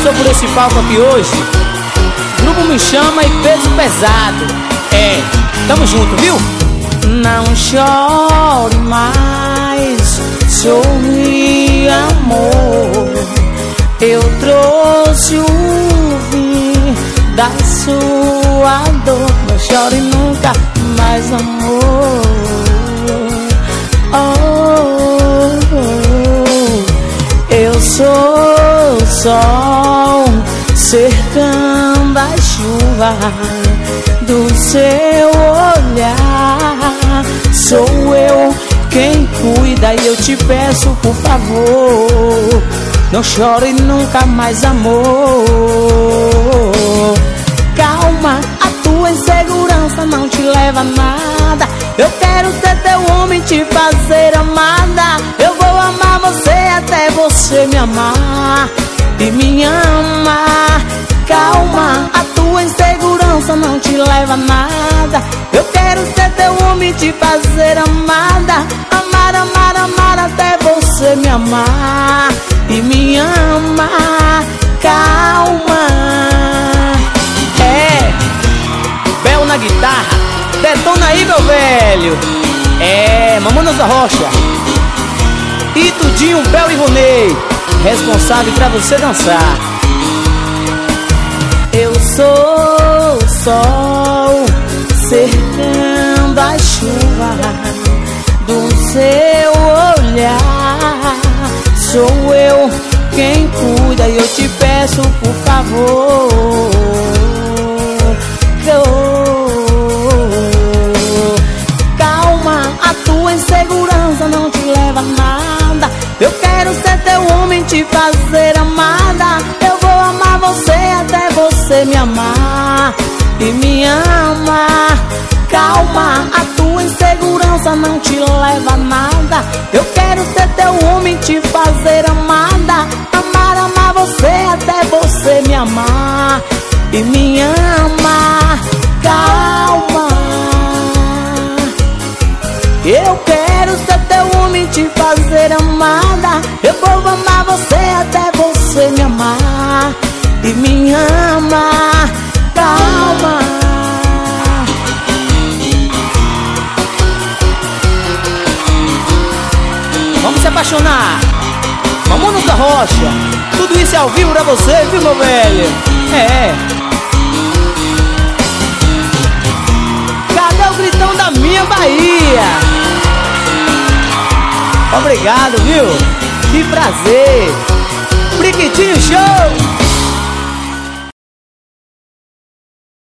passou por esse palco aqui hoje. O grupo Me Chama e Peso Pesado. Tamo junto, viu? Não chore mais, sorri, amor. Eu trouxe o fim da sua dor. Não chore nunca mais, amor. Eu sou o sol cercando a chuva do seu olhar. Sou eu quem cuida e eu te peço, por favor, não chore nunca mais, amor. Calma, a tua insegurança não te leva a nada. Eu quero ser teu homem, te fazer amada. Eu vou amar você até você me amar e me amar. Calma, a tua insegurança não te leva a nada. Eu quero ser teu homem, te fazer amada. Amar, amar, amar até você me amar e me amar. Calma. Bel na guitarra, detona aí, meu velho. Mamonas da Rocha e Tudinho, Bel e Ronei, responsável pra você dançar. Eu sou o sol cercando a chuva do seu olhar. Sou eu quem cuida e eu te peço, por favor, calma, a tua insegurança não te leva a nada. Eu quero ser teu homem, te fazer amada. Eu vou amar você até você me amar e me amar. Calma, a tua insegurança não te leva a nada. Eu quero ser teu homem, te fazer amada. Amar, amar você até você me amar e me amar. Calma, eu quero ser teu homem, te fazer amada. Eu vou amar você até você me amar e me amar. Calma. Vamos se apaixonar. Mamonas da Rocha, tudo isso é ao vivo pra você, viu, meu velho? Cadê o gritão da minha Bahia? Obrigado, viu? Que prazer. Briquitinho Show.